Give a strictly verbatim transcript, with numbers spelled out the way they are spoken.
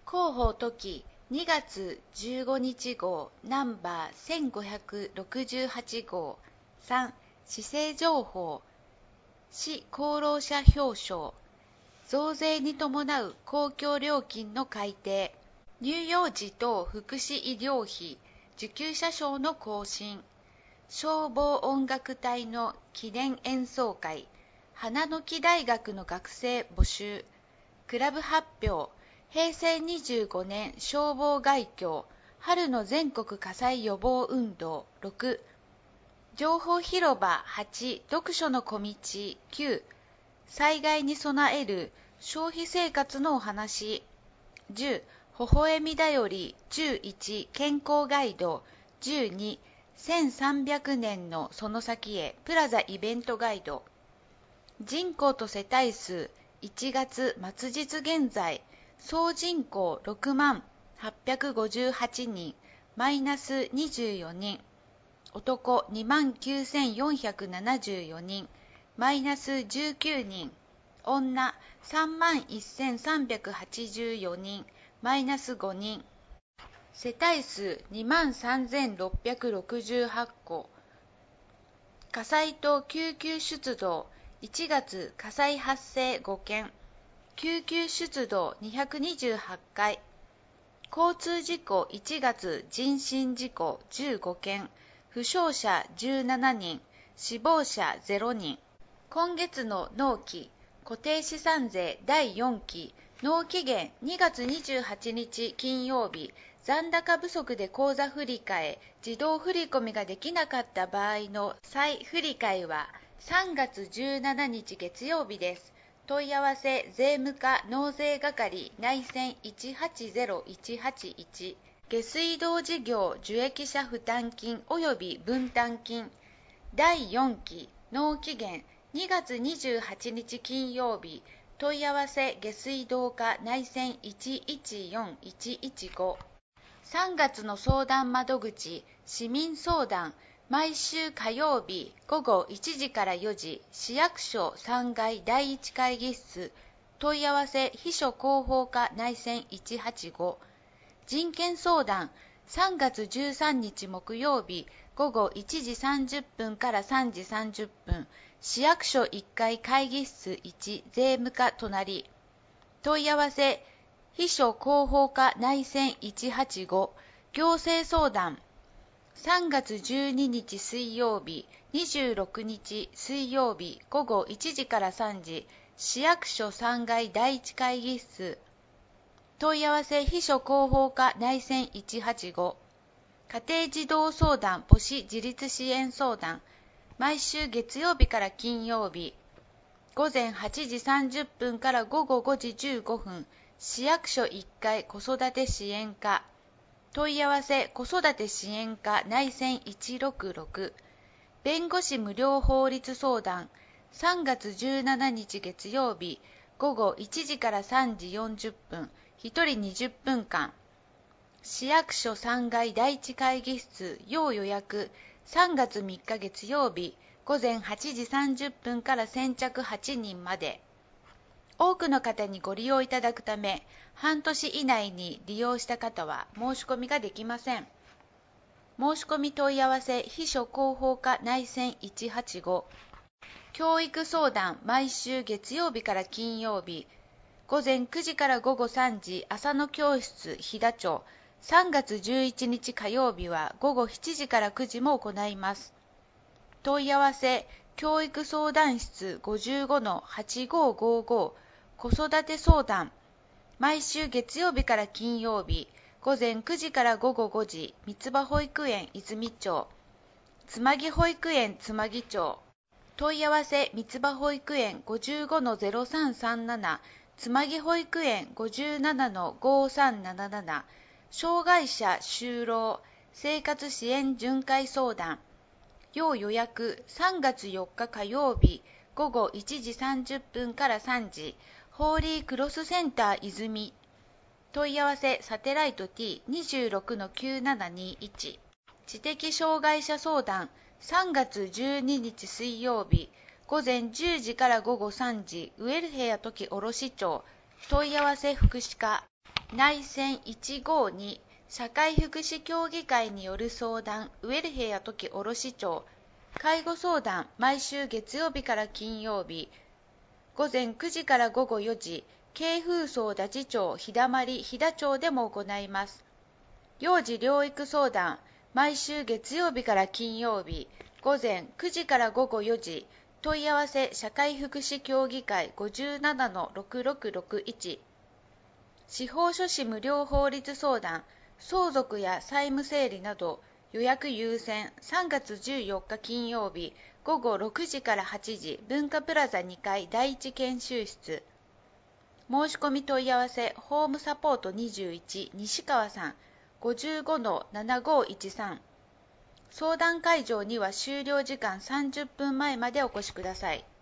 広報時にがつじゅうごにち号ナンバーせんごひゃくろくじゅうはち号さん市政情報市功労者表彰増税に伴う公共料金の改定乳幼児等福祉医療費受給者証の更新消防音楽隊の記念演奏会花の木大学の学生募集クラブ発表へいせいにじゅうごねん消防概況春の全国火災予防運動ろく情報広場はち読書の小道きゅう災害に備える消費生活のお話じゅう微笑みだよりじゅういち健康ガイドじゅうにせんさんびゃくねんのその先へプラザイベントガイド人口と世帯数いちがつ末日現在総人口ろくまんはっぴゃくごじゅうはちにんマイナスにじゅうよにん男にまんきゅうせんよんひゃくななじゅうよにんマイナスじゅうきゅうにん女さんまんせんさんびゃくはちじゅうよにんマイナスごにん世帯数にまんさんぜんろっぴゃくろくじゅうはっこ火災と救急出動いちがつ火災発生ごけん救急出動にひゃくにじゅうはちかい交通事故いちがつ人身事故じゅうごけん負傷者じゅうななにん死亡者ゼロにん今月の納期固定資産税だいよんき納期限にがつにじゅうはちにち金曜日残高不足で口座振替自動振込ができなかった場合の再振替はさんがつじゅうしちにち月曜日です。問い合わせ税務課納税係内線いちはちゼロいちはちいち下水道事業受益者負担金及び分担金だいよんき納期限にがつにじゅうはちにち金曜日問い合わせ下水道課内線いちいちよんいちいちごさんがつの相談窓口市民相談毎週火曜日ごごいちじからよじ市役所さんがいだいいち会議室問い合わせ秘書広報課内線いちはちご人権相談さんがつじゅうさんにち木曜日ごごいちじさんじゅっぷんからさんじさんじゅっぷん市役所いっかい会議室いち税務課隣問い合わせ秘書広報課内線いちはちご行政相談さんがつじゅうににち水曜日にじゅうろくにち水曜日ごごいちじからさんじ市役所さんがいだいいち会議室問い合わせ秘書広報課内線いちはちご家庭児童相談母子自立支援相談毎週月曜日から金曜日ごぜんはちじさんじゅっぷんからごごごじじゅうごふん市役所いっかい子育て支援課問い合わせ子育て支援課内線いちろくろく弁護士無料法律相談さんがつじゅうしちにち月曜日ごごいちじからさんじよんじゅっぷんひとりにじゅっぷんかん市役所さんがいだいいち会議室要予約さんがつみっか月曜日ごぜんはちじさんじゅっぷんから先着はちにんまで多くの方にご利用いただくため半年以内に利用した方は申し込みができません。申し込み問い合わせ秘書広報課内線いちはちご教育相談毎週月曜日から金曜日ごぜんくじからごごさんじ朝の教室飛騨町さんがつじゅういちにち火曜日はごごしちじからくじも行います。問い合わせ教育相談室 ごじゅうごのはちごーごーごー 子育て相談毎週月曜日から金曜日ごぜんくじからごごごじ三つ葉保育園泉町つまぎ保育園つまぎ町問い合わせ三つ葉保育園 ごじゅうごのゼロさんさんなな つまぎ保育園 ごじゅうななのごさんなななな 障害者就労生活支援巡回相談要予約さんがつよっか火曜日ごごいちじさんじゅっぷんからさんじホーリークロスセンター泉問い合わせサテライト ティーにじゅうろくのきゅうななにいち 知的障害者相談さんがつじゅうににち水曜日ごぜんじゅうじからごごさんじウェルヘア時卸町問い合わせ福祉課内線いちごに社会福祉協議会による相談ウェルヘア時卸町介護相談毎週月曜日から金曜日午前くじから午後よじ京風荘田地町日だまり日田町でも行います。幼児療育相談毎週月曜日から金曜日午前くじから午後よじ問い合わせ社会福祉協議会 ごじゅうななのろくろくろくいち 司法書士無料法律相談相続や債務整理など予約優先さんがつじゅうよっか金曜日午後ろくじからはちじ文化プラザにかいだいいち研修室申し込み問い合わせホームサポートにじゅういち西川さん ごじゅうごのななごいちさん 相談会場には終了時間さんじゅっぷんまえまでお越しください。